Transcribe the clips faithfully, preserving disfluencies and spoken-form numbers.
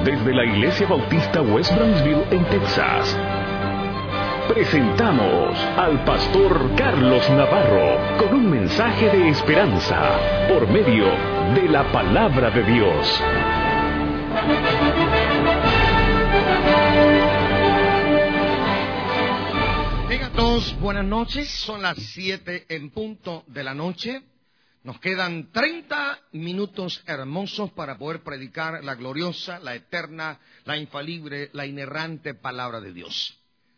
desde la Iglesia Bautista West Brownsville en Texas, presentamos al pastor Carlos Navarro con un mensaje de esperanza por medio de la palabra de Dios. Tengan todos buenas noches, son las siete en punto de la noche. Nos quedan treinta minutos hermosos para poder predicar la gloriosa, la eterna, la infalible, la inerrante palabra de Dios.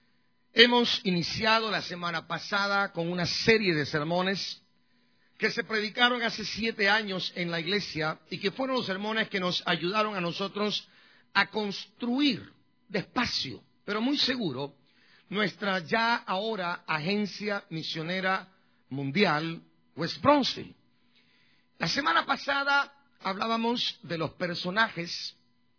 Hemos iniciado la semana pasada con una serie de sermones que se predicaron hace siete años en la iglesia y que fueron los sermones que nos ayudaron a nosotros a construir despacio, pero muy seguro, nuestra ya ahora agencia misionera mundial, West Brownsville. La semana pasada hablábamos de los personajes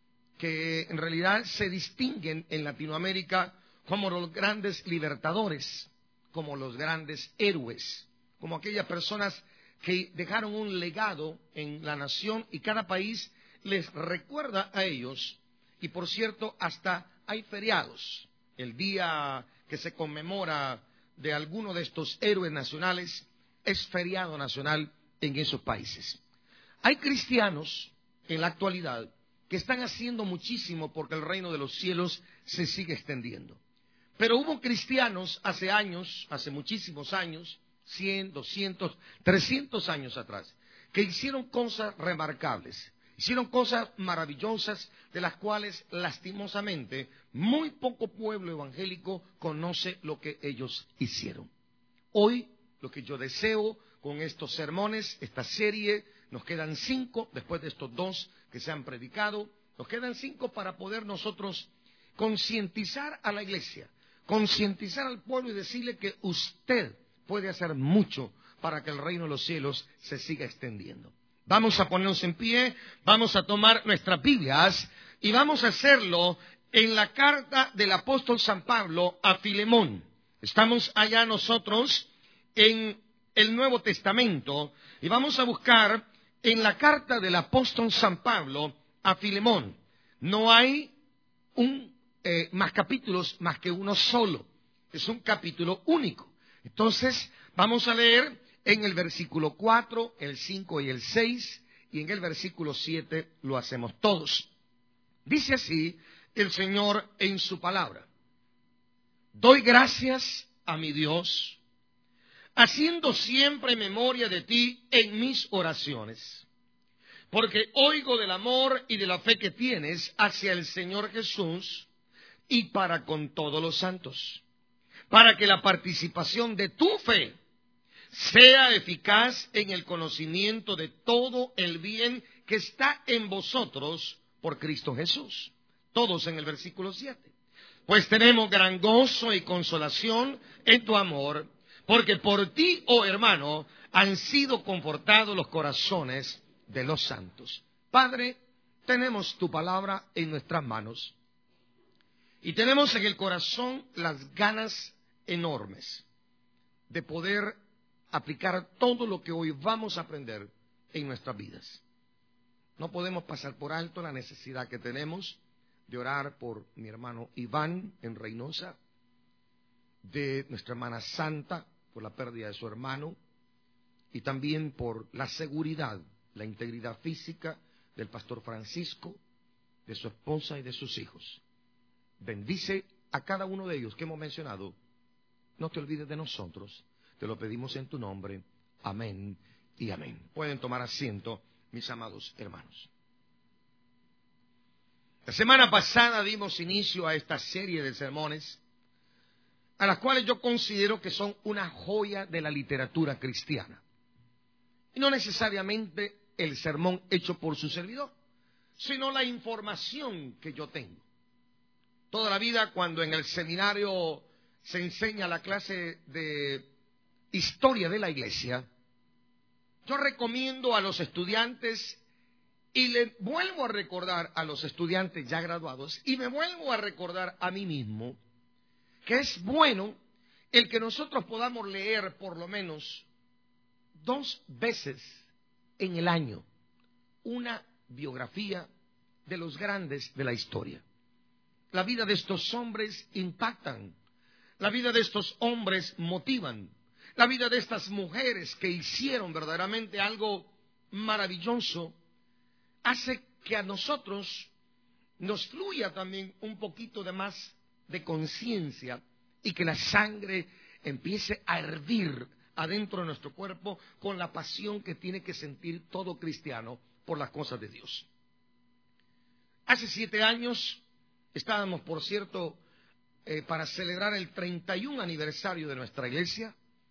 que en realidad se distinguen en Latinoamérica como los grandes libertadores, como los grandes héroes, como aquellas personas que dejaron un legado en la nación y cada país les recuerda a ellos. Y por cierto, hasta hay feriados. El día que se conmemora de alguno de estos héroes nacionales es feriado nacional en esos países. Hay cristianos en la actualidad que están haciendo muchísimo porque el reino de los cielos se sigue extendiendo. Pero hubo cristianos hace años, hace muchísimos años, cien, doscientos, trescientos años atrás, que hicieron cosas remarcables, hicieron cosas maravillosas de las cuales lastimosamente muy poco pueblo evangélico conoce lo que ellos hicieron. Hoy lo que yo deseo con estos sermones, esta serie, nos quedan cinco, después de estos dos que se han predicado, nos quedan cinco para poder nosotros concientizar a la iglesia, concientizar al pueblo y decirle que usted puede hacer mucho para que el reino de los cielos se siga extendiendo. Vamos a ponernos en pie, vamos a tomar nuestras Biblias y vamos a hacerlo en la carta del apóstol San Pablo a Filemón. Estamos allá nosotros en el Nuevo Testamento y vamos a buscar en la carta del apóstol San Pablo a Filemón. No hay un, eh, más capítulos más que uno solo, es un capítulo único. Entonces vamos a leer en el versículo cuatro, el cinco y el seis, y en el versículo siete lo hacemos todos. Dice así el Señor en su palabra: doy gracias a mi Dios, haciendo siempre memoria de ti en mis oraciones, porque oigo del amor y de la fe que tienes hacia el Señor Jesús y para con todos los santos, para que la participación de tu fe sea eficaz en el conocimiento de todo el bien que está en vosotros por Cristo Jesús. Todos en el versículo siete. Pues tenemos gran gozo y consolación en tu amor, porque por ti, oh hermano, han sido confortados los corazones de los santos. Padre, tenemos tu palabra en nuestras manos y tenemos en el corazón las ganas enormes de poder aplicar todo lo que hoy vamos a aprender en nuestras vidas. No podemos pasar por alto la necesidad que tenemos de orar por mi hermano Iván en Reynosa, de nuestra hermana Santa por la pérdida de su hermano y también por la seguridad, la integridad física del pastor Francisco, de su esposa y de sus hijos. Bendice a cada uno de ellos que hemos mencionado. No te olvides de nosotros. Te lo pedimos en tu nombre. Amén y amén. Pueden tomar asiento, mis amados hermanos. La semana pasada dimos inicio a esta serie de sermones, a las cuales yo considero que son una joya de la literatura cristiana. Y no necesariamente el sermón hecho por su servidor, sino la información que yo tengo. Toda la vida, cuando en el seminario se enseña la clase de historia de la iglesia, yo recomiendo a los estudiantes y le vuelvo a recordar a los estudiantes ya graduados y me vuelvo a recordar a mí mismo que es bueno el que nosotros podamos leer por lo menos dos veces en el año una biografía de los grandes de la historia. La vida de estos hombres impactan. La vida de estos hombres motivan. La vida de estas mujeres que hicieron verdaderamente algo maravilloso hace que a nosotros nos fluya también un poquito de más de conciencia y que la sangre empiece a hervir adentro de nuestro cuerpo con la pasión que tiene que sentir todo cristiano por las cosas de Dios. Hace siete años estábamos, por cierto, eh, para celebrar el treinta y un aniversario de nuestra iglesia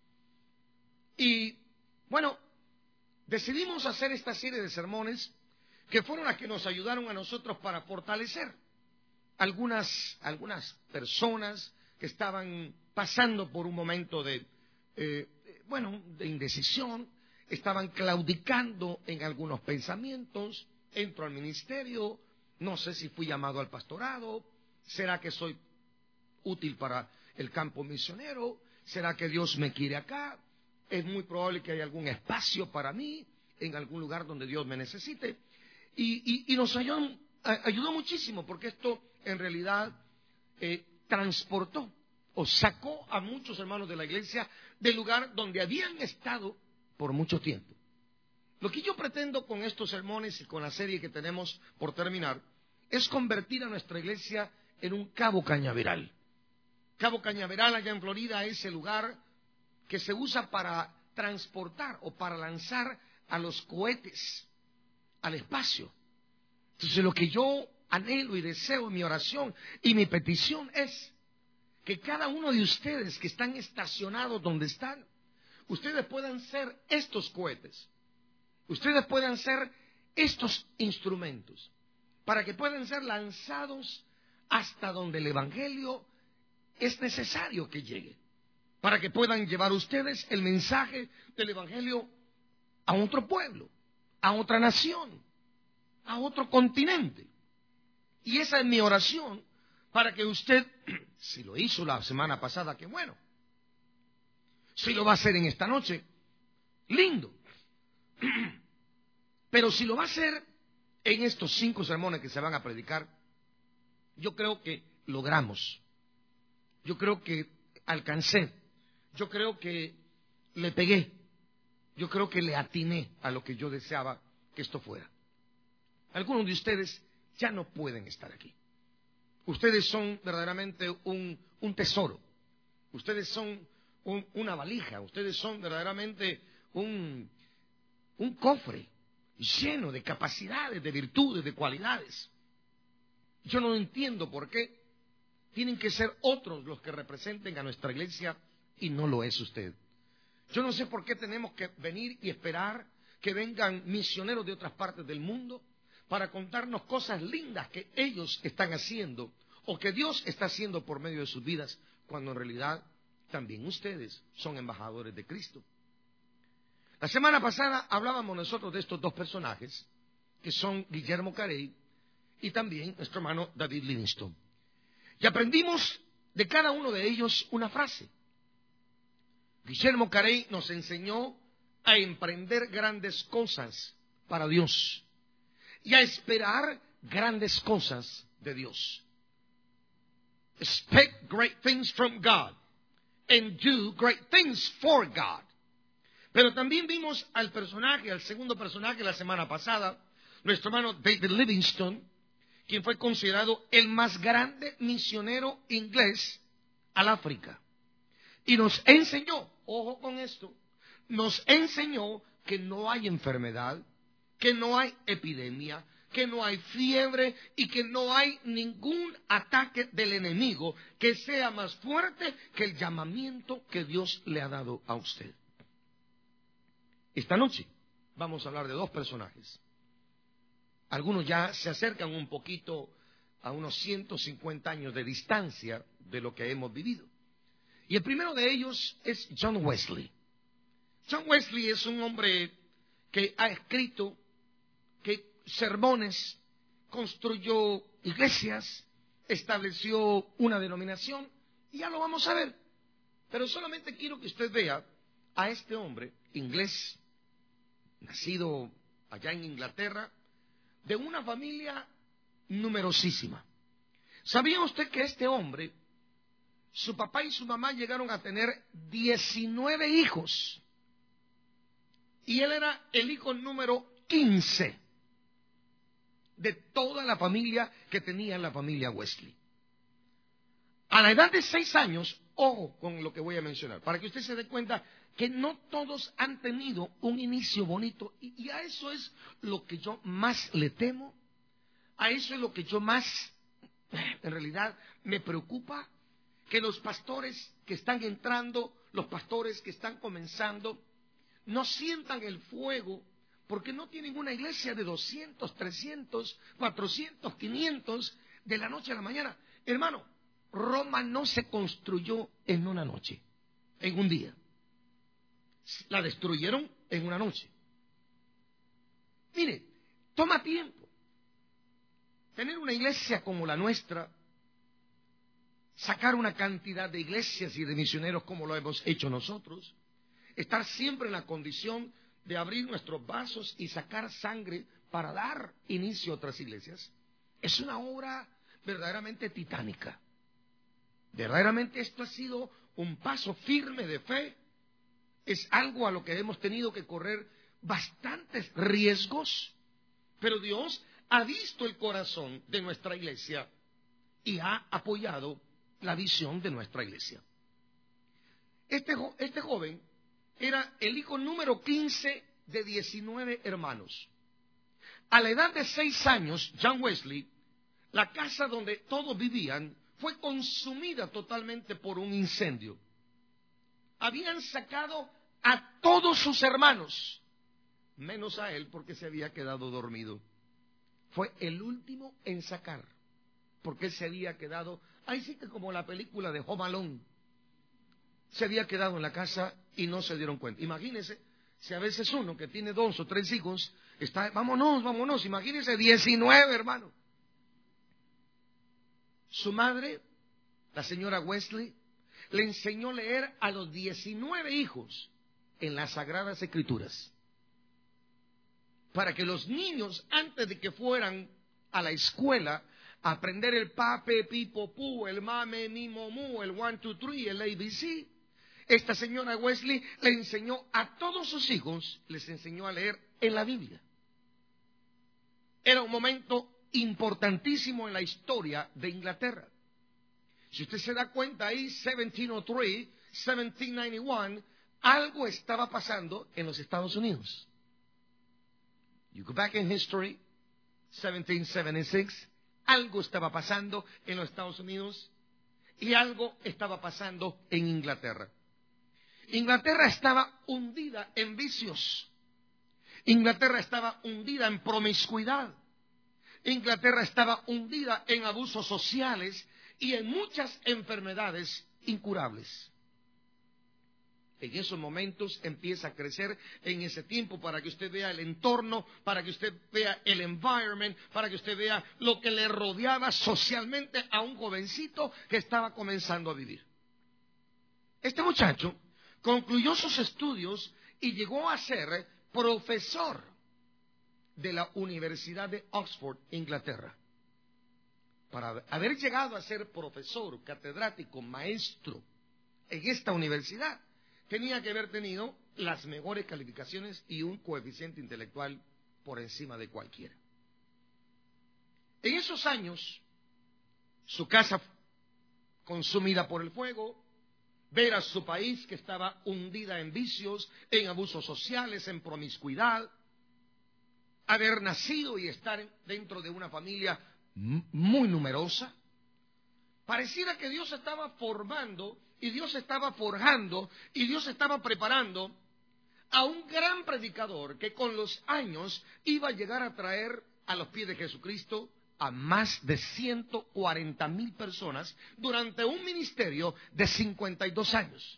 y, bueno, decidimos hacer esta serie de sermones que fueron las que nos ayudaron a nosotros para fortalecer algunas, algunas personas que estaban pasando por un momento de, eh, bueno, de indecisión, estaban claudicando en algunos pensamientos. Entro al ministerio, no sé si fui llamado al pastorado, ¿será que soy útil para el campo misionero? ¿Será que Dios me quiere acá? Es muy probable que haya algún espacio para mí en algún lugar donde Dios me necesite. Y, y, y nos ayudó, ayudó muchísimo, porque esto en realidad eh, transportó o sacó a muchos hermanos de la iglesia del lugar donde habían estado por mucho tiempo. Lo que yo pretendo con estos sermones y con la serie que tenemos por terminar es convertir a nuestra iglesia en un Cabo Cañaveral. Cabo Cañaveral allá en Florida es el lugar que se usa para transportar o para lanzar a los cohetes al espacio. Entonces lo que yo anhelo y deseo en mi oración y mi petición es que cada uno de ustedes que están estacionados donde están, ustedes puedan ser estos cohetes, ustedes puedan ser estos instrumentos, para que puedan ser lanzados hasta donde el Evangelio es necesario que llegue, para que puedan llevar ustedes el mensaje del Evangelio a otro pueblo, a otra nación, a otro continente. Y esa es mi oración para que usted, si lo hizo la semana pasada, qué bueno. Si lo va a hacer en esta noche, lindo. Pero si lo va a hacer en estos cinco sermones que se van a predicar, yo creo que logramos. Yo creo que alcancé. Yo creo que le pegué. Yo creo que le atiné a lo que yo deseaba que esto fuera. Algunos de ustedes ya no pueden estar aquí. Ustedes son verdaderamente un, un tesoro. Ustedes son un, una valija. Ustedes son verdaderamente un, un cofre lleno de capacidades, de virtudes, de cualidades. Yo no entiendo por qué tienen que ser otros los que representen a nuestra iglesia y no lo es usted. Yo no sé por qué tenemos que venir y esperar que vengan misioneros de otras partes del mundo para contarnos cosas lindas que ellos están haciendo o que Dios está haciendo por medio de sus vidas, cuando en realidad también ustedes son embajadores de Cristo. La semana pasada hablábamos nosotros de estos dos personajes, que son Guillermo Carey y también nuestro hermano David Livingstone. Y aprendimos de cada uno de ellos una frase. Guillermo Carey nos enseñó a emprender grandes cosas para Dios y a esperar grandes cosas de Dios. Expect great things from God and do great things for God. Pero también vimos al personaje, al segundo personaje la semana pasada, nuestro hermano David Livingstone, quien fue considerado el más grande misionero inglés al África. Y nos enseñó, ojo con esto, nos enseñó que no hay enfermedad, que no hay epidemia, que no hay fiebre y que no hay ningún ataque del enemigo que sea más fuerte que el llamamiento que Dios le ha dado a usted. Esta noche vamos a hablar de dos personajes. Algunos ya se acercan un poquito a unos ciento cincuenta años de distancia de lo que hemos vivido. Y el primero de ellos es John Wesley. John Wesley es un hombre que ha escrito que sermones, construyó iglesias, estableció una denominación, y ya lo vamos a ver. Pero solamente quiero que usted vea a este hombre inglés, nacido allá en Inglaterra, de una familia numerosísima. ¿Sabía usted que este hombre, su papá y su mamá llegaron a tener diecinueve hijos? Y él era el hijo número quince de toda la familia que tenía la familia Wesley. A la edad de seis años, ojo con lo que voy a mencionar, para que usted se dé cuenta que no todos han tenido un inicio bonito. Y, y a eso es lo que yo más le temo, a eso es lo que yo más, en realidad, me preocupa, que los pastores que están entrando, los pastores que están comenzando, no sientan el fuego, porque no tienen una iglesia de doscientos, trescientos, cuatrocientos, quinientos de la noche a la mañana. Hermano, Roma no se construyó en una noche, en un día. La destruyeron en una noche. Mire, toma tiempo. Tener una iglesia como la nuestra, sacar una cantidad de iglesias y de misioneros como lo hemos hecho nosotros, estar siempre en la condición de abrir nuestros vasos y sacar sangre para dar inicio a otras iglesias, es una obra verdaderamente titánica. Verdaderamente esto ha sido un paso firme de fe, es algo a lo que hemos tenido que correr bastantes riesgos, pero Dios ha visto el corazón de nuestra iglesia y ha apoyado la visión de nuestra iglesia. Este, este joven era el hijo número quince de diecinueve hermanos. A la edad de seis años, John Wesley, la casa donde todos vivían, fue consumida totalmente por un incendio. Habían sacado a todos sus hermanos, menos a él porque se había quedado dormido. Fue el último en sacar, porque él se había quedado, ahí sí que como la película de Home Alone, se había quedado en la casa y no se dieron cuenta. Imagínense, si a veces uno que tiene dos o tres hijos, está, vámonos, vámonos, imagínense, diecinueve hermanos. Su madre, la señora Wesley, le enseñó a leer a los diecinueve hijos en las Sagradas Escrituras, para que los niños, antes de que fueran a la escuela a aprender el pape, pipo, pu, el mame, mi, mo, mu, el one, two, three, el A B C, esta señora Wesley le enseñó a todos sus hijos, les enseñó a leer en la Biblia. Era un momento importantísimo en la historia de Inglaterra. Si usted se da cuenta ahí, diecisiete cero tres, diecisiete noventa y uno, algo estaba pasando en los Estados Unidos. You go back in history, diecisiete setenta y seis, algo estaba pasando en los Estados Unidos y algo estaba pasando en Inglaterra. Inglaterra estaba hundida en vicios. Inglaterra estaba hundida en promiscuidad. Inglaterra estaba hundida en abusos sociales y en muchas enfermedades incurables. En esos momentos empieza a crecer en ese tiempo, para que usted vea el entorno, para que usted vea el environment, para que usted vea lo que le rodeaba socialmente a un jovencito que estaba comenzando a vivir. Este muchacho concluyó sus estudios y llegó a ser profesor de la Universidad de Oxford, Inglaterra. Para haber llegado a ser profesor, catedrático, maestro en esta universidad, tenía que haber tenido las mejores calificaciones y un coeficiente intelectual por encima de cualquiera. En esos años, su casa consumida por el fuego, ver a su país que estaba hundida en vicios, en abusos sociales, en promiscuidad, haber nacido y estar dentro de una familia muy numerosa, pareciera que Dios estaba formando y Dios estaba forjando y Dios estaba preparando a un gran predicador que con los años iba a llegar a traer a los pies de Jesucristo a más de ciento cuarenta mil personas durante un ministerio de cincuenta y dos años.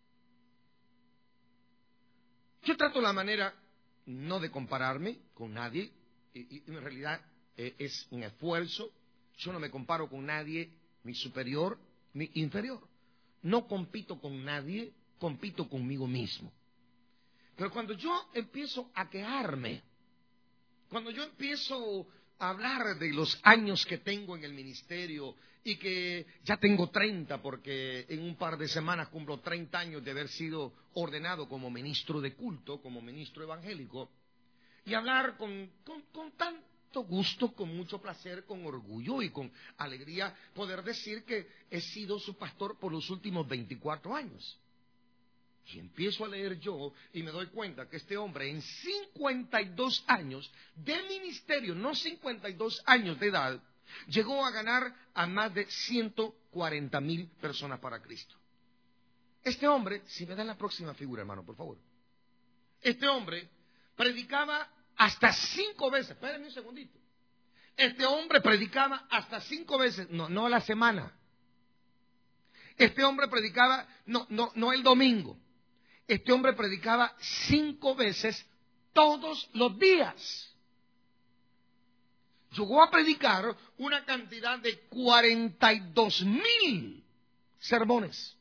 Yo trato la manera no de compararme con nadie, y, y en realidad eh, es un esfuerzo. Yo no me comparo con nadie, ni superior ni inferior. No compito con nadie, compito conmigo mismo. Pero cuando yo empiezo a quejarme, cuando yo empiezo hablar de los años que tengo en el ministerio y que ya tengo treinta porque en un par de semanas cumplo treinta años de haber sido ordenado como ministro de culto, como ministro evangélico, y hablar con, con, con tanto gusto, con mucho placer, con orgullo y con alegría, poder decir que he sido su pastor por los últimos veinticuatro años. Y empiezo a leer yo y me doy cuenta que este hombre en cincuenta y dos años de ministerio, no cincuenta y dos años de edad, llegó a ganar a más de ciento cuarenta mil personas para Cristo. Este hombre, si me dan la próxima figura, hermano, por favor. Este hombre predicaba hasta cinco veces, espérenme un segundito. Este hombre predicaba hasta cinco veces, no, no a la semana. Este hombre predicaba, no, no, no el domingo. Este hombre predicaba cinco veces todos los días. Llegó a predicar una cantidad de cuarenta y dos mil sermones.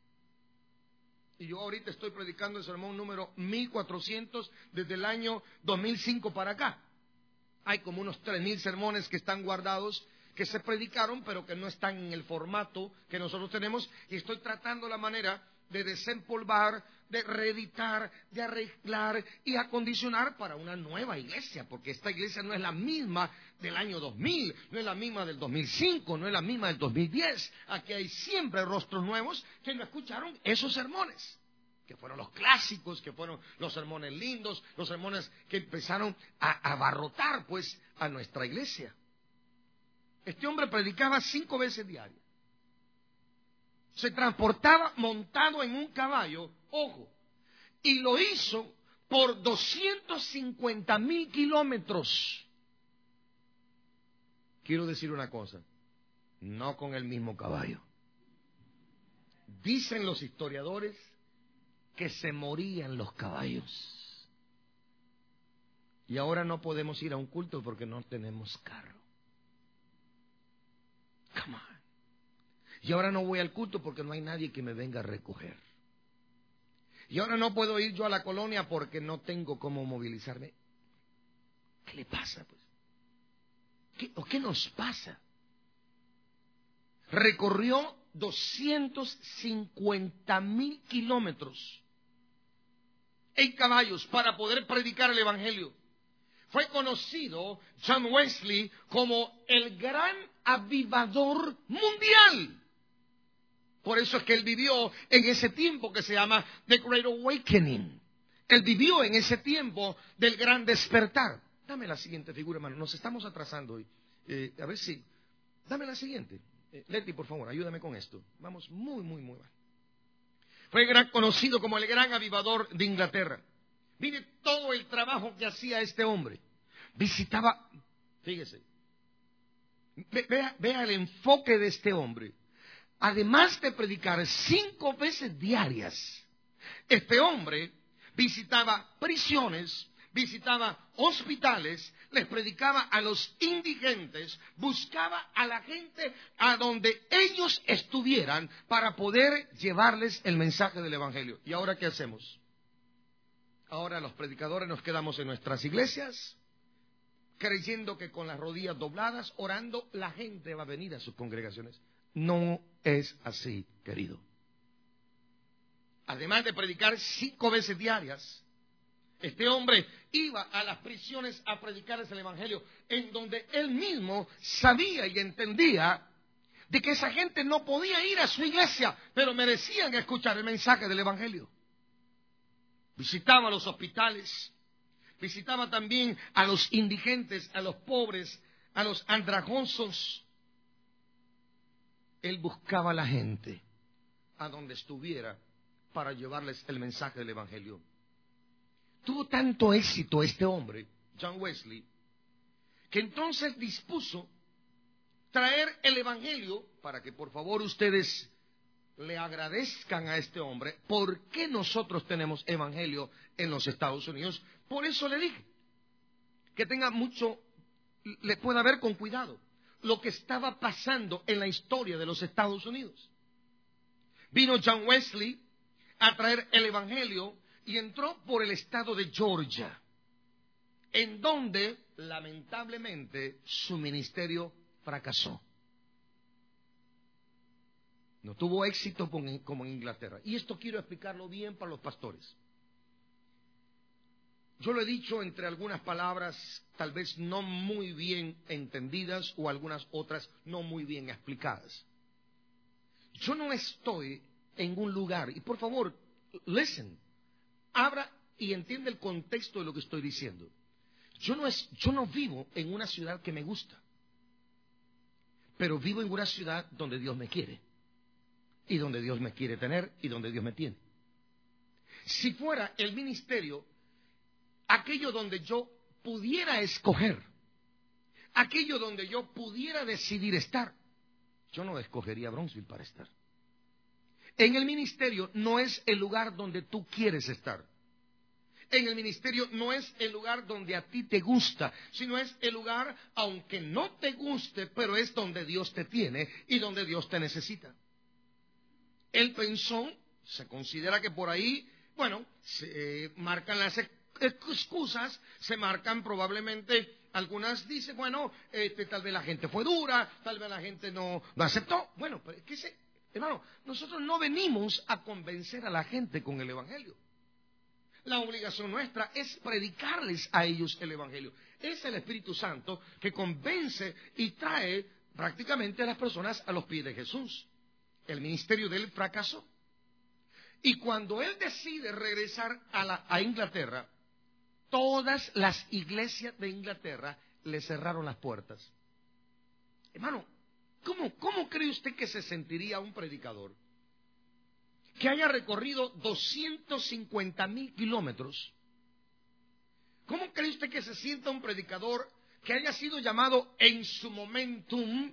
Y yo ahorita estoy predicando el sermón número mil cuatrocientos desde el año dos mil cinco para acá. Hay como unos tres mil sermones que están guardados, que se predicaron, pero que no están en el formato que nosotros tenemos. Y estoy tratando la manera de desempolvar, de reeditar, de arreglar y acondicionar para una nueva iglesia, porque esta iglesia no es la misma del año dos mil, no es la misma del dos mil cinco, no es la misma del dos mil diez. Aquí hay siempre rostros nuevos que no escucharon esos sermones, que fueron los clásicos, que fueron los sermones lindos, los sermones que empezaron a abarrotar pues a nuestra iglesia. Este hombre predicaba cinco veces diarias. Se transportaba montado en un caballo, ojo, y lo hizo por doscientos cincuenta mil kilómetros. Quiero decir una cosa, no con el mismo caballo. Dicen los historiadores que se morían los caballos. Y ahora no podemos ir a un culto porque no tenemos carro. Come on. Y ahora no voy al culto porque no hay nadie que me venga a recoger. Y ahora no puedo ir yo a la colonia porque no tengo cómo movilizarme. ¿Qué le pasa, pues? ¿Qué, o qué nos pasa? Recorrió doscientos cincuenta mil kilómetros en caballos para poder predicar el evangelio. Fue conocido John Wesley como el gran avivador mundial. Por eso es que él vivió en ese tiempo que se llama The Great Awakening. Él vivió en ese tiempo del gran despertar. Dame la siguiente figura, hermano. Nos estamos atrasando hoy. Eh, a ver si... Dame la siguiente. Eh, Leti, por favor, ayúdame con esto. Vamos muy, muy, muy mal. Fue gran, conocido como el gran avivador de Inglaterra. Mire todo el trabajo que hacía este hombre. Visitaba... Fíjese. Ve, vea, vea el enfoque de este hombre. Además de predicar cinco veces diarias, este hombre visitaba prisiones, visitaba hospitales, les predicaba a los indigentes, buscaba a la gente a donde ellos estuvieran para poder llevarles el mensaje del evangelio. ¿Y ahora qué hacemos? Ahora los predicadores nos quedamos en nuestras iglesias, creyendo que con las rodillas dobladas, orando, la gente va a venir a sus congregaciones. No es así, querido. Además de predicar cinco veces diarias, este hombre iba a las prisiones a predicarles el evangelio, en donde él mismo sabía y entendía de que esa gente no podía ir a su iglesia, pero merecían escuchar el mensaje del evangelio. Visitaba los hospitales, visitaba también a los indigentes, a los pobres, a los andrajosos. Él buscaba a la gente a donde estuviera para llevarles el mensaje del evangelio. Tuvo tanto éxito este hombre, John Wesley, que entonces dispuso traer el evangelio para que por favor ustedes le agradezcan a este hombre. ¿Por qué nosotros tenemos evangelio en los Estados Unidos? Por eso le dije que tenga mucho, le pueda ver con cuidado lo que estaba pasando en la historia de los Estados Unidos. Vino John Wesley a traer el evangelio y entró por el estado de Georgia, en donde lamentablemente su ministerio fracasó. No tuvo éxito como en Inglaterra. Y esto quiero explicarlo bien para los pastores. Yo lo he dicho entre algunas palabras tal vez no muy bien entendidas o algunas otras no muy bien explicadas. Yo no estoy en un lugar, y por favor, listen, abra y entiende el contexto de lo que estoy diciendo. Yo no, es, yo no vivo en una ciudad que me gusta, pero vivo en una ciudad donde Dios me quiere, y donde Dios me quiere tener, y donde Dios me tiene. Si fuera el ministerio aquello donde yo pudiera escoger, aquello donde yo pudiera decidir estar, yo no escogería Bronxville para estar. En el ministerio no es el lugar donde tú quieres estar. En el ministerio no es el lugar donde a ti te gusta, sino es el lugar, aunque no te guste, pero es donde Dios te tiene y donde Dios te necesita. Él pensó, se considera que por ahí, bueno, se eh, marcan las excusas, se marcan probablemente, algunas dicen, bueno, este, tal vez la gente fue dura, tal vez la gente no, no aceptó. Bueno, pero es que, se, hermano, nosotros no venimos a convencer a la gente con el Evangelio. La obligación nuestra es predicarles a ellos el Evangelio. Es el Espíritu Santo que convence y trae prácticamente a las personas a los pies de Jesús. El ministerio de él fracasó. Y cuando él decide regresar a, la, a Inglaterra, todas las iglesias de Inglaterra le cerraron las puertas. Hermano, ¿cómo, cómo cree usted que se sentiría un predicador que haya recorrido doscientos cincuenta mil kilómetros? ¿Cómo cree usted que se sienta un predicador que haya sido llamado en su momentum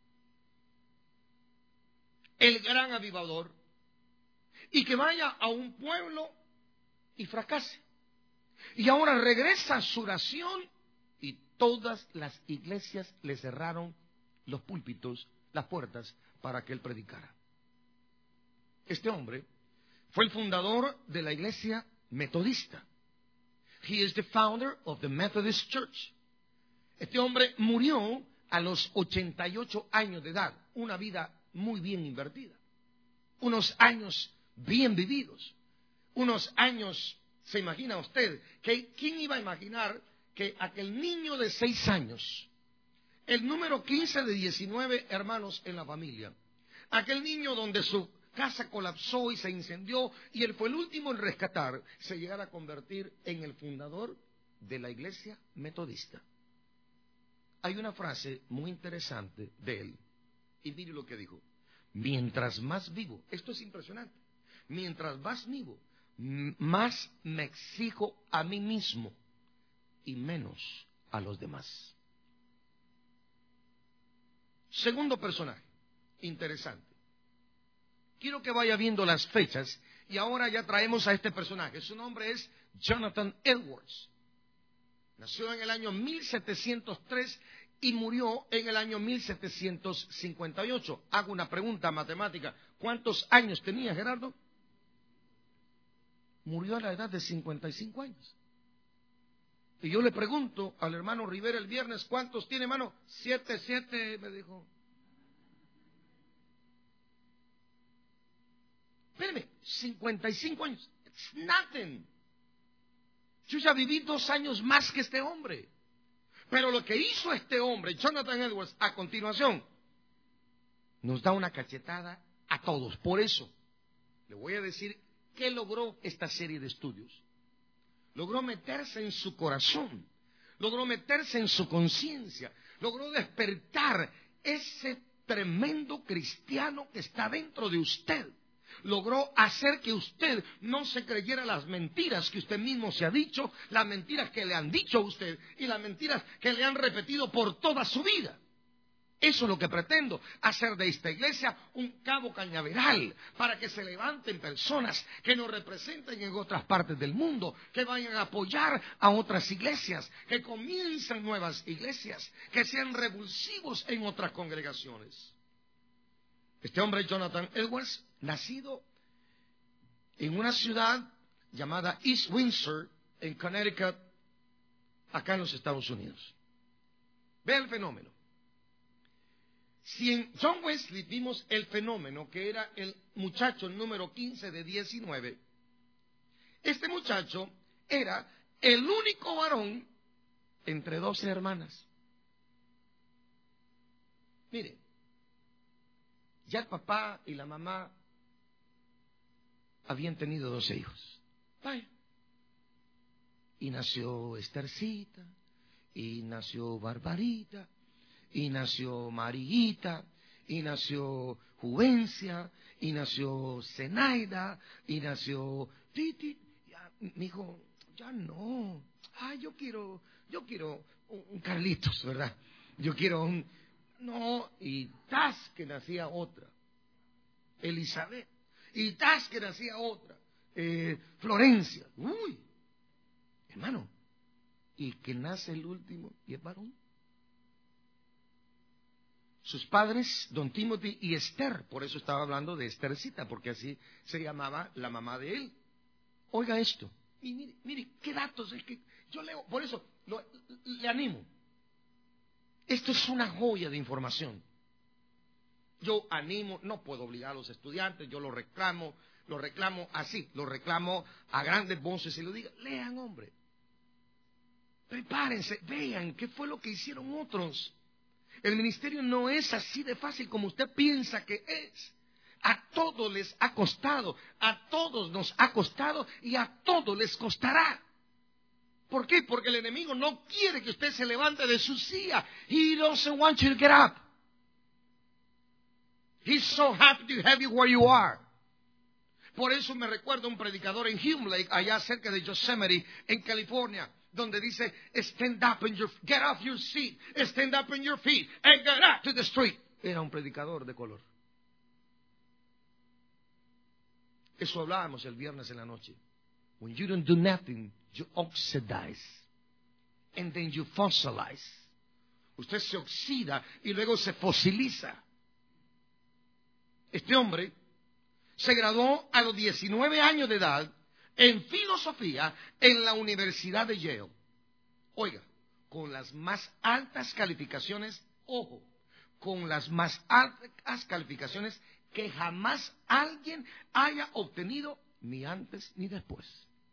el gran avivador y que vaya a un pueblo y fracase? Y ahora regresa a su oración y todas las iglesias le cerraron los púlpitos, las puertas, para que él predicara. Este hombre fue el fundador de la iglesia metodista. He is the founder of the Methodist Church. Este hombre murió a los ochenta y ocho años de edad, una vida muy bien invertida, unos años bien vividos, unos años. ¿Se imagina usted? Que, ¿quién iba a imaginar que aquel niño de seis años, el número quince de diecinueve hermanos en la familia, aquel niño donde su casa colapsó y se incendió y él fue el último en rescatar, se llegara a convertir en el fundador de la iglesia metodista? Hay una frase muy interesante de él, y mire lo que dijo: mientras más vivo, esto es impresionante, mientras más vivo, más me exijo a mí mismo y menos a los demás. Segundo personaje, interesante. Quiero que vaya viendo las fechas y ahora ya traemos a este personaje. Su nombre es Jonathan Edwards. Nació en el año mil setecientos tres y murió en el año mil setecientos cincuenta y ocho. Hago una pregunta matemática. ¿Cuántos años tenía Gerardo? Murió a la edad de cincuenta y cinco años. Y yo le pregunto al hermano Rivera el viernes, ¿cuántos tiene, hermano? Siete, siete, me dijo. Espérame, cincuenta y cinco años. It's nothing. Yo ya viví dos años más que este hombre. Pero lo que hizo este hombre, Jonathan Edwards, a continuación, nos da una cachetada a todos. Por eso, le voy a decir ¿qué logró esta serie de estudios? Logró meterse en su corazón, logró meterse en su conciencia, logró despertar ese tremendo cristiano que está dentro de usted. Logró hacer que usted no se creyera las mentiras que usted mismo se ha dicho, las mentiras que le han dicho a usted y las mentiras que le han repetido por toda su vida. Eso es lo que pretendo, hacer de esta iglesia un cabo cañaveral para que se levanten personas que nos representen en otras partes del mundo, que vayan a apoyar a otras iglesias, que comiencen nuevas iglesias, que sean revulsivos en otras congregaciones. Este hombre, Jonathan Edwards, nacido en una ciudad llamada East Windsor, en Connecticut, acá en los Estados Unidos. Ve el fenómeno. Si en John Wesley vimos el fenómeno que era el muchacho número quince de diecinueve, este muchacho era el único varón entre doce hermanas. Mire, ya el papá y la mamá habían tenido doce hijos. Vaya. Y nació Estercita, y nació Barbarita, y nació Mariguita, y nació Juvencia, y nació Zenaida, y nació Titi. Ya, mi hijo, ya no. Ah, yo quiero, yo quiero un, un Carlitos, ¿verdad? Yo quiero un... No, y tas que nacía otra, Elizabeth, y tas que nacía otra, eh, Florencia. Uy, hermano, y que nace el último y es varón. Sus padres, don Timothy y Esther, por eso estaba hablando de Estercita, porque así se llamaba la mamá de él. Oiga esto, y mire, mire, qué datos es que yo leo, por eso lo, le animo. Esto es una joya de información. Yo animo, no puedo obligar a los estudiantes, yo lo reclamo, lo reclamo así, lo reclamo a grandes voces y lo digo, lean, hombre. Prepárense, vean qué fue lo que hicieron otros. El ministerio no es así de fácil como usted piensa que es. A todos les ha costado, a todos nos ha costado y a todos les costará. ¿Por qué? Porque el enemigo no quiere que usted se levante de su silla. He doesn't want you to get up. He's so happy to have you where you are. Por eso me recuerda un predicador en Hume Lake, allá cerca de Yosemite, en California, donde dice, stand up and your, get off your seat, stand up on your feet, and get out to the street. Era un predicador de color. Eso hablábamos el viernes en la noche. When you don't do nothing, you oxidize, and then you fossilize. Usted se oxida y luego se fosiliza. Este hombre se graduó a los diecinueve años de edad en filosofía en la Universidad de Yale. Oiga, con las más altas calificaciones, ojo, con las más altas calificaciones que jamás alguien haya obtenido, ni antes ni después.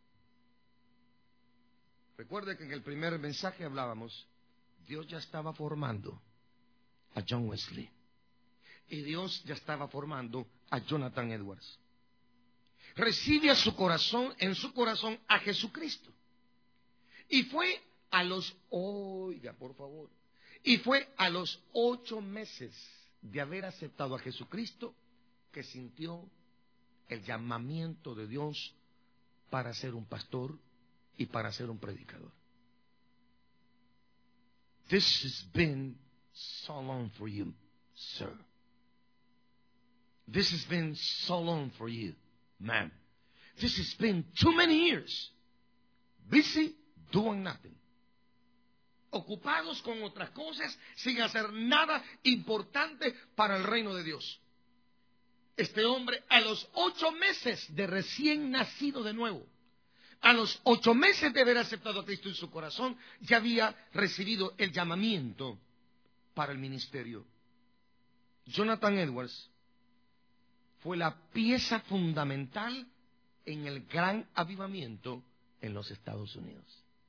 Recuerde que en el primer mensaje hablábamos, Dios ya estaba formando a John Wesley. Y Dios ya estaba formando a Jonathan Edwards. Recibe a su corazón, en su corazón a Jesucristo. Y fue a los, oiga, por favor, y fue a los ocho meses de haber aceptado a Jesucristo que sintió el llamamiento de Dios para ser un pastor y para ser un predicador. This has been so long for you, sir. This has been so long for you, man. This has been too many years busy doing nothing. Ocupados con otras cosas sin hacer nada importante para el reino de Dios. Este hombre a los ocho meses de recién nacido de nuevo, a los ocho meses de haber aceptado a Cristo en su corazón, ya había recibido el llamamiento para el ministerio. Jonathan Edwards fue la pieza fundamental en el gran avivamiento en los Estados Unidos.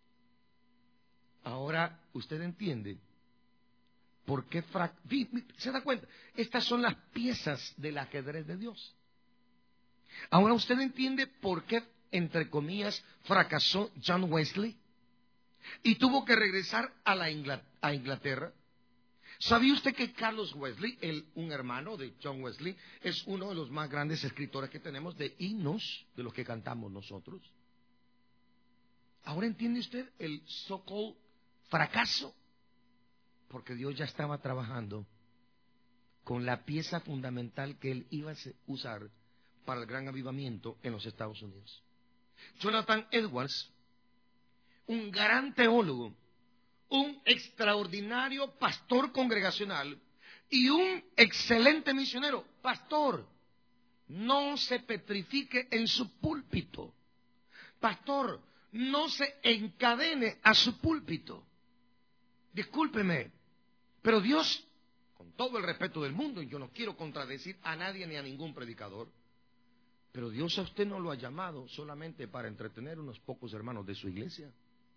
Ahora usted entiende por qué fra... se da cuenta, estas son las piezas del ajedrez de Dios. Ahora usted entiende por qué, entre comillas, fracasó John Wesley y tuvo que regresar a, la Ingl- a Inglaterra. ¿Sabía usted que Carlos Wesley, el, un hermano de John Wesley, es uno de los más grandes escritores que tenemos de himnos, de los que cantamos nosotros? Ahora entiende usted el so-called fracaso, porque Dios ya estaba trabajando con la pieza fundamental que él iba a usar para el gran avivamiento en los Estados Unidos. Jonathan Edwards, un gran teólogo, un extraordinario pastor congregacional y un excelente misionero. Pastor, no se petrifique en su púlpito. Pastor, no se encadene a su púlpito. Discúlpeme, pero Dios, con todo el respeto del mundo, y yo no quiero contradecir a nadie ni a ningún predicador, pero Dios a usted no lo ha llamado solamente para entretener unos pocos hermanos de su iglesia.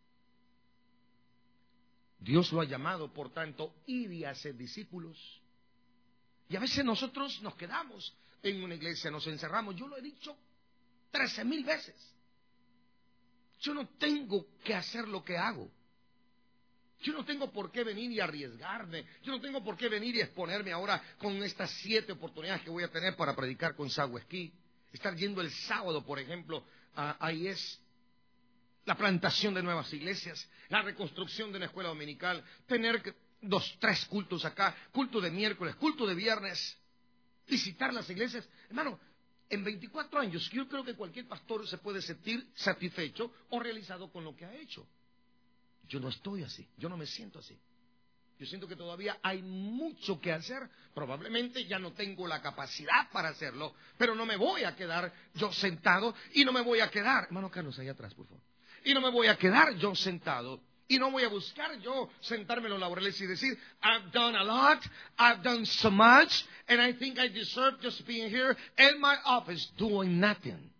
Dios lo ha llamado, por tanto, ir y hacer discípulos. Y a veces nosotros nos quedamos en una iglesia, nos encerramos. Yo lo he dicho trece mil veces. Yo no tengo que hacer lo que hago. Yo no tengo por qué venir y arriesgarme. Yo no tengo por qué venir y exponerme ahora con estas siete oportunidades que voy a tener para predicar con Sahuesquí. Estar yendo el sábado, por ejemplo, a, ahí es la plantación de nuevas iglesias, la reconstrucción de una escuela dominical, tener dos, tres cultos acá, culto de miércoles, culto de viernes, visitar las iglesias. Hermano, en veinticuatro años yo creo que cualquier pastor se puede sentir satisfecho o realizado con lo que ha hecho. Yo no estoy así, yo no me siento así. Yo siento que todavía hay mucho que hacer. Probablemente ya no tengo la capacidad para hacerlo, pero no me voy a quedar yo sentado y no me voy a quedar, hermano Carlos, ahí atrás, por favor. Y no me voy a quedar yo sentado y no voy a buscar yo sentarme en los laureles y decir, I've done a lot, I've done so much, and I think I deserve just being here in my office doing nothing.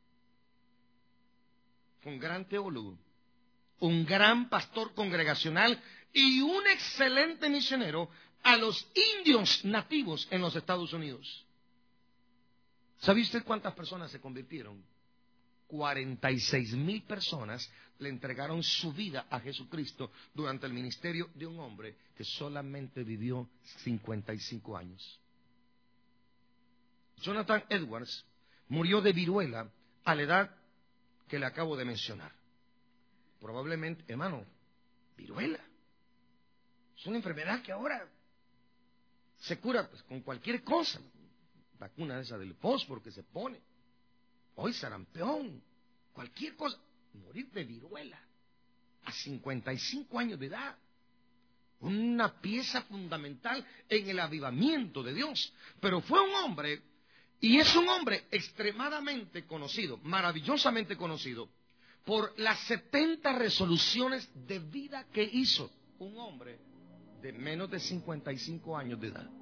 Fue un gran teólogo, un gran pastor congregacional y un excelente misionero a los indios nativos en los Estados Unidos. ¿Sabe usted cuántas personas se convirtieron? cuarenta y seis mil personas le entregaron su vida a Jesucristo durante el ministerio de un hombre que solamente vivió cincuenta y cinco años. Jonathan Edwards murió de viruela a la edad que le acabo de mencionar. Probablemente, hermano, viruela es una enfermedad que ahora se cura pues, con cualquier cosa. Vacuna esa del fósforo que se pone. Hoy sarampión, cualquier cosa. Morir de viruela a cincuenta y cinco años de edad. Una pieza fundamental en el avivamiento de Dios. Pero fue un hombre, y es un hombre extremadamente conocido, maravillosamente conocido, por las setenta resoluciones de vida que hizo. Un hombre de menos de cincuenta y cinco años de edad.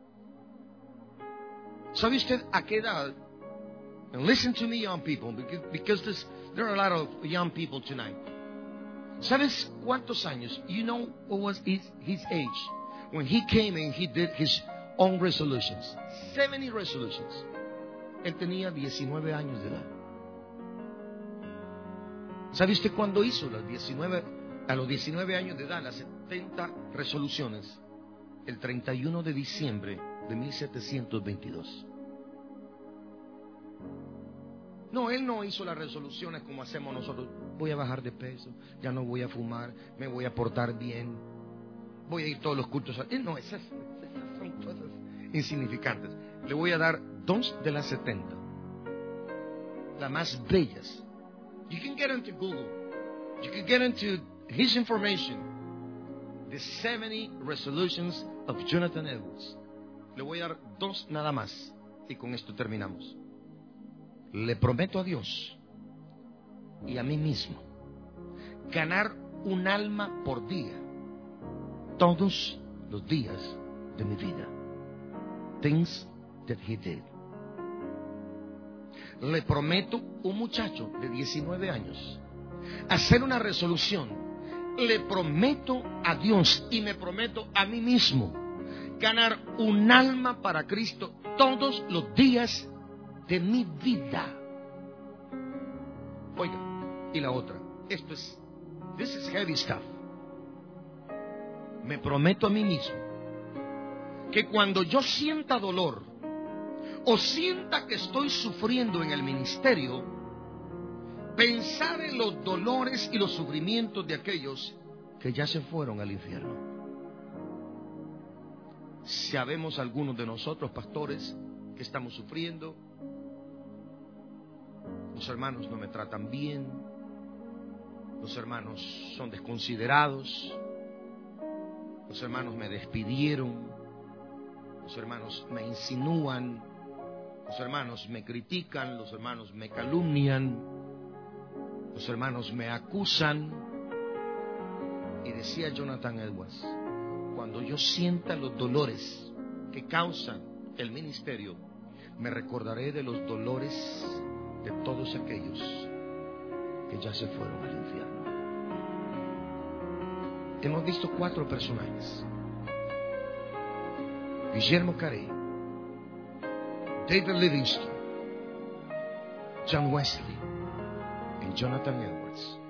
¿Sabe usted a qué edad? And listen to me, young people, because, because this, there are a lot of young people tonight. ¿Sabes cuántos años? You know what was his, his age when he came and he did his own resolutions? seventy resolutions. Él tenía diecinueve años de edad. ¿Sabe usted cuándo hizo las diecinueve, a los diecinueve años de edad las setenta resoluciones? El treinta y uno de diciembre de mil setecientos veintidós. No, él no hizo las resoluciones como hacemos nosotros. Voy a bajar de peso, ya no voy a fumar, me voy a portar bien, voy a ir todos los cultos. Él no, esas, esas son cosas insignificantes. Le voy a dar dos de las setenta, las más bellas. You can get into Google, you can get into his information, the seventy resolutions of Jonathan Edwards. Le voy a dar dos nada más y con esto terminamos. Le prometo a Dios y a mí mismo ganar un alma por día todos los días de mi vida. Things that he did. Le prometo un muchacho de diecinueve años hacer una resolución. Le prometo a Dios y me prometo a mí mismo ganar un alma para Cristo todos los días de mi vida. Oiga, y la otra, esto es, this is heavy stuff. Me prometo a mí mismo que cuando yo sienta dolor o sienta que estoy sufriendo en el ministerio, pensar en los dolores y los sufrimientos de aquellos que ya se fueron al infierno. Sabemos algunos de nosotros, pastores, que estamos sufriendo. Los hermanos no me tratan bien, los hermanos son desconsiderados, los hermanos me despidieron, los hermanos me insinúan, los hermanos me critican, los hermanos me calumnian, Los hermanos me acusan. Y decía Jonathan Edwards, cuando yo sienta los dolores que causan el ministerio, me recordaré de los dolores de todos aquellos que ya se fueron al infierno. Hemos visto cuatro personajes: Guillermo Carey, David Livingstone, John Wesley y Jonathan Edwards.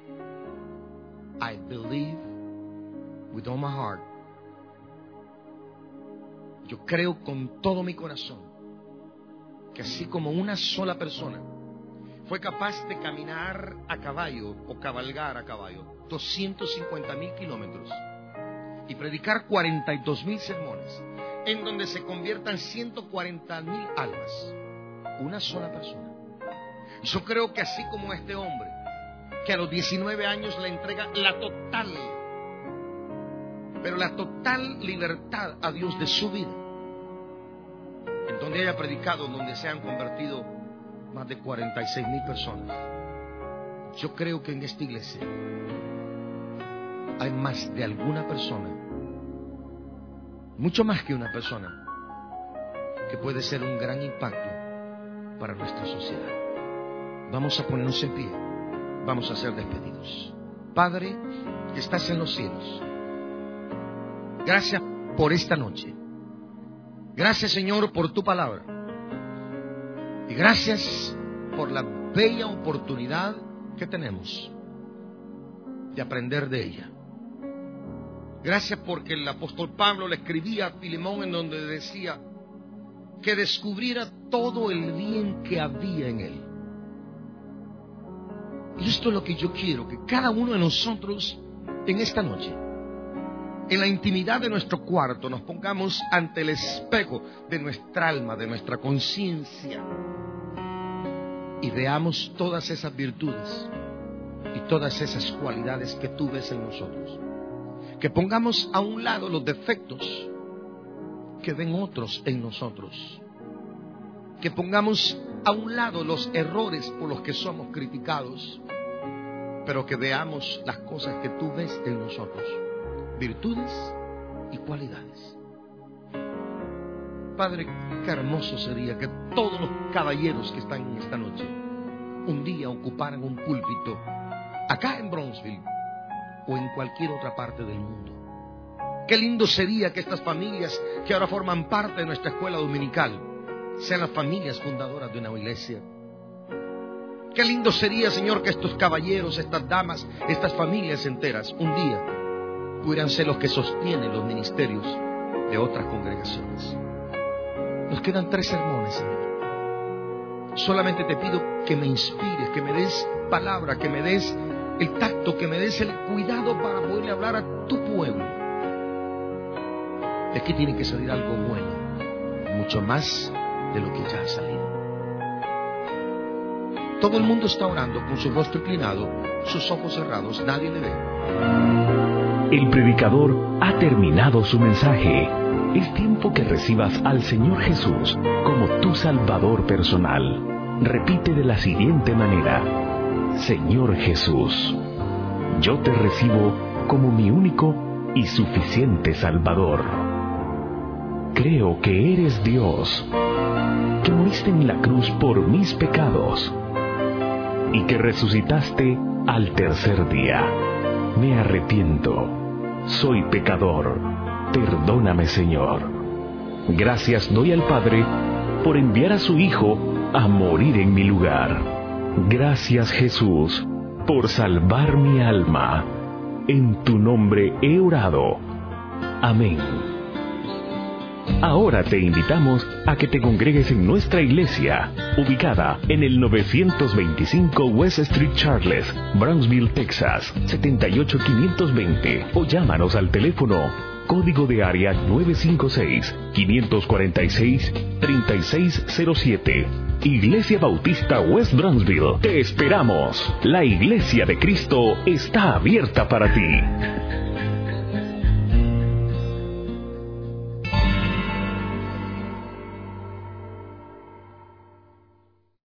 I believe with all my heart, yo creo con todo mi corazón que así como una sola persona fue capaz de caminar a caballo o cabalgar a caballo doscientos cincuenta mil kilómetros y predicar cuarenta y dos mil sermones en donde se conviertan ciento cuarenta mil almas, una sola persona. Yo creo que así como este hombre que a los diecinueve años le entrega la total, pero la total libertad a Dios de su vida, en donde haya predicado, donde se han convertido más de cuarenta y seis mil personas. Yo creo que en esta iglesia hay más de alguna persona, mucho más que una persona, que puede ser un gran impacto para nuestra sociedad. Vamos a ponernos en pie. Vamos a ser despedidos. Padre, que estás en los cielos, gracias por esta noche. Gracias, Señor, por tu palabra. Y gracias por la bella oportunidad que tenemos de aprender de ella. Gracias porque el apóstol Pablo le escribía a Filemón en donde decía que descubriera todo el bien que había en él. Y esto es lo que yo quiero, que cada uno de nosotros en esta noche, en la intimidad de nuestro cuarto, nos pongamos ante el espejo de nuestra alma, de nuestra conciencia, y veamos todas esas virtudes y todas esas cualidades que tú ves en nosotros. Que pongamos a un lado los defectos que ven otros en nosotros. Que pongamos a un lado los errores por los que somos criticados, pero que veamos las cosas que tú ves en nosotros, virtudes y cualidades. Padre, qué hermoso sería que todos los caballeros que están en esta noche un día ocuparan un púlpito acá en Brownsville o en cualquier otra parte del mundo. Qué lindo sería que estas familias que ahora forman parte de nuestra escuela dominical sean las familias fundadoras de una iglesia. Qué lindo sería, Señor, que estos caballeros, estas damas, estas familias enteras, un día pudieran ser los que sostienen los ministerios de otras congregaciones. Nos quedan tres sermones, Señor. Solamente te pido que me inspires, que me des palabra, que me des el tacto, que me des el cuidado para poderle hablar a tu pueblo. De aquí tiene que salir algo bueno, mucho más de lo que ya ha salido. Todo el mundo está orando con su rostro inclinado, sus ojos cerrados, nadie le ve. El predicador ha terminado su mensaje. Es tiempo que recibas al Señor Jesús como tu Salvador personal. Repite de la siguiente manera: Señor Jesús, yo te recibo como mi único y suficiente Salvador. Creo que eres Dios, que moriste en la cruz por mis pecados y que resucitaste al tercer día. Me arrepiento, soy pecador, perdóname, Señor. Gracias doy al Padre por enviar a su Hijo a morir en mi lugar. Gracias, Jesús, por salvar mi alma. En tu nombre he orado. Amén. Ahora te invitamos a que te congregues en nuestra iglesia, ubicada en el novecientos veinticinco West Street Charles, Brownsville, Texas, setenta y ocho quinientos veinte, o llámanos al teléfono código de área nueve cinco seis, cinco cuatro seis, tres seis cero siete. Iglesia Bautista West Brownsville. Te esperamos. La Iglesia de Cristo está abierta para ti.